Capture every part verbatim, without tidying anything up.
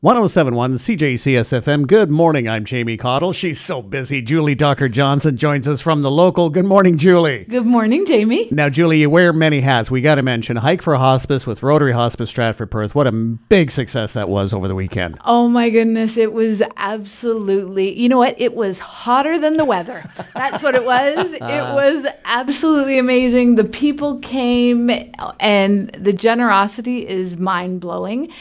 one oh seven point one C J C S F M. Good morning. I'm Jamie Cottle. She's so busy. Julie Docker-Johnson joins us from the local. Good morning, Julie. Good morning, Jamie. Now, Julie, you wear many hats. We got to mention Hike for Hospice with Rotary Hospice Stratford Perth. What a big success that was over the weekend. Oh my goodness, it was absolutely, you know what? It was hotter than the weather. That's what it was. It was absolutely amazing. The people came and the generosity is mind-blowing.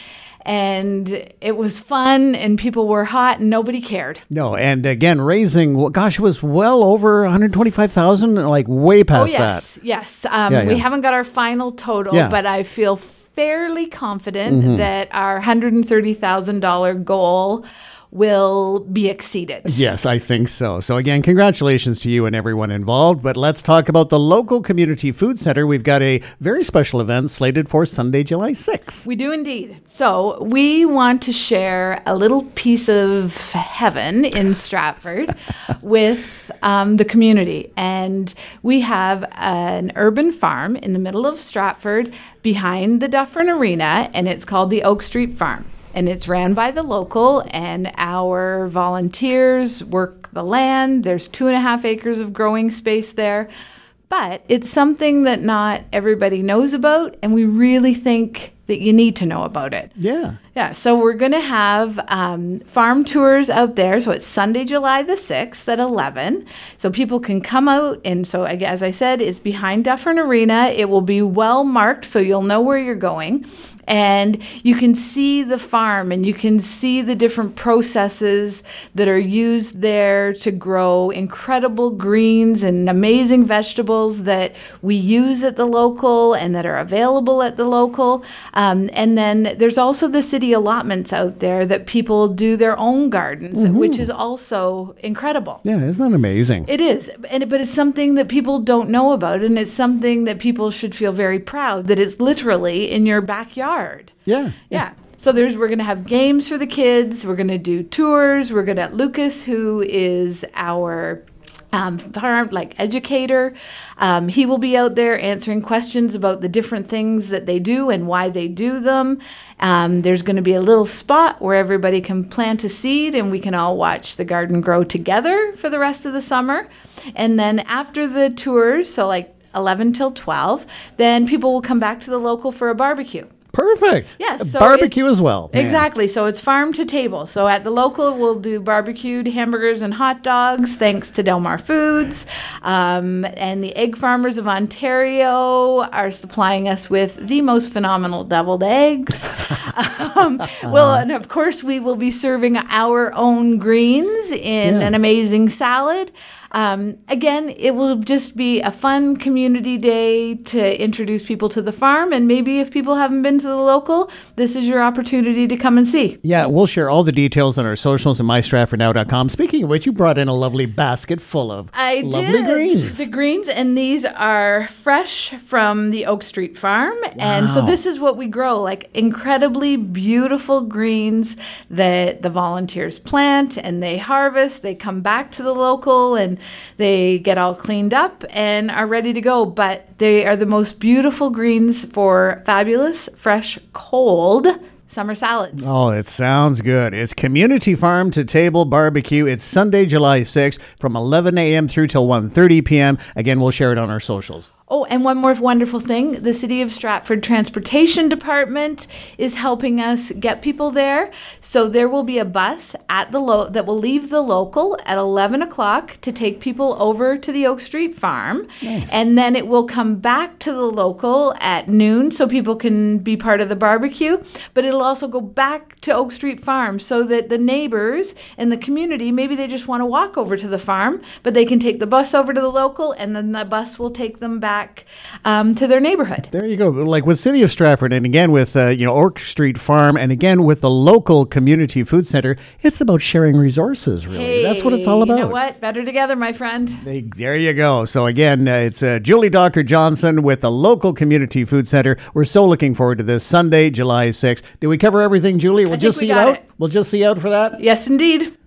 And it was fun, and people were hot, and nobody cared. No, and again, raising, well, gosh, it was well over one hundred twenty-five thousand dollars, like way past oh, yes, that. Yes, um, yeah, we yeah. haven't got our final total, Yeah. but I feel fairly confident Mm-hmm. that our one hundred thirty thousand dollars goal will be exceeded. Yes, I think so. So again, congratulations to you and everyone involved. But let's talk about the local community food center. We've got a very special event slated for Sunday, July sixth. We do indeed. So we want to share a little piece of heaven in Stratford with um, the community. And we have an urban farm in the middle of Stratford behind the Dufferin Arena, and it's called the Oak Street Farm. And it's ran by the local, and our volunteers work the land. There's two and a half acres of growing space there. But it's something that not everybody knows about, and we really think that you need to know about it. Yeah. Yeah, so we're going to have um, farm tours out there. So it's Sunday, July the sixth at eleven. So people can come out. And so, as I said, it's behind Dufferin Arena. It will be well marked, so you'll know where you're going. And you can see the farm, and you can see the different processes that are used there to grow incredible greens and amazing vegetables that we use at the local and that are available at the local. Um, and then there's also the city allotments out there that people do their own gardens, mm-hmm. which is also incredible. Yeah, isn't that amazing? It is, and but it's something that people don't know about, and it's something that people should feel very proud that it's literally in your backyard. Yeah. Yeah. So there's we're going to have games for the kids. We're going to do tours. We're going to Lucas, who is our Um, farm, like educator. Um, he will be out there answering questions about the different things that they do and why they do them. Um, there's going to be a little spot where everybody can plant a seed and we can all watch the garden grow together for the rest of the summer. And then after the tours, so like eleven till twelve, then people will come back to the local for a barbecue. Perfect. Yes. A So barbecue it's- as well. Man. Exactly. So it's farm to table. So at the local, we'll do barbecued hamburgers and hot dogs, thanks to Delmar Foods. Um, and the egg farmers of Ontario are supplying us with the most phenomenal deviled eggs. um, well, and of course, we will be serving our own greens in Yeah. an amazing salad. Um, again, it will just be a fun community day to introduce people to the farm. And maybe if people haven't been to the local, this is your opportunity to come and see. Yeah, we'll share all the details on our socials and my stratford now dot com. Speaking of which, you brought in a lovely basket full of I lovely did. greens. The greens, and these are fresh from the Oak Street Farm. And so Wow. this is what we grow, like incredibly beautiful greens that the volunteers plant and they harvest. They come back to the local and they get all cleaned up and are ready to go. But they are the most beautiful greens for fabulous, fresh, cold summer salads. Oh, it sounds good. It's Community Farm to Table Barbecue. It's Sunday, July sixth from eleven a.m. through till one thirty p.m. Again, we'll share it on our socials. Oh, and one more wonderful thing, the City of Stratford Transportation Department is helping us get people there. So there will be a bus at the lo- that will leave the local at eleven o'clock to take people over to the Oak Street Farm. Nice. And then it will come back to the local at noon so people can be part of the barbecue. But it'll also go back to Oak Street Farm so that the neighbors and the community, maybe they just want to walk over to the farm, but they can take the bus over to the local, and then the bus will take them back Um, to their neighborhood. There you go. Like with City of Stratford, and again with uh, you know Oak Street Farm, and again with the local community food center, it's about sharing resources. Really, Hey, that's what it's all about. You know what? Better together, my friend. Hey, there you go. So again, uh, it's uh, Julie Docker-Johnson with the local community food center. We're so looking forward to this Sunday, July sixth. Did we cover everything, Julie? We'll I just think we see you got out. it. We'll just see you out for that. Yes, indeed.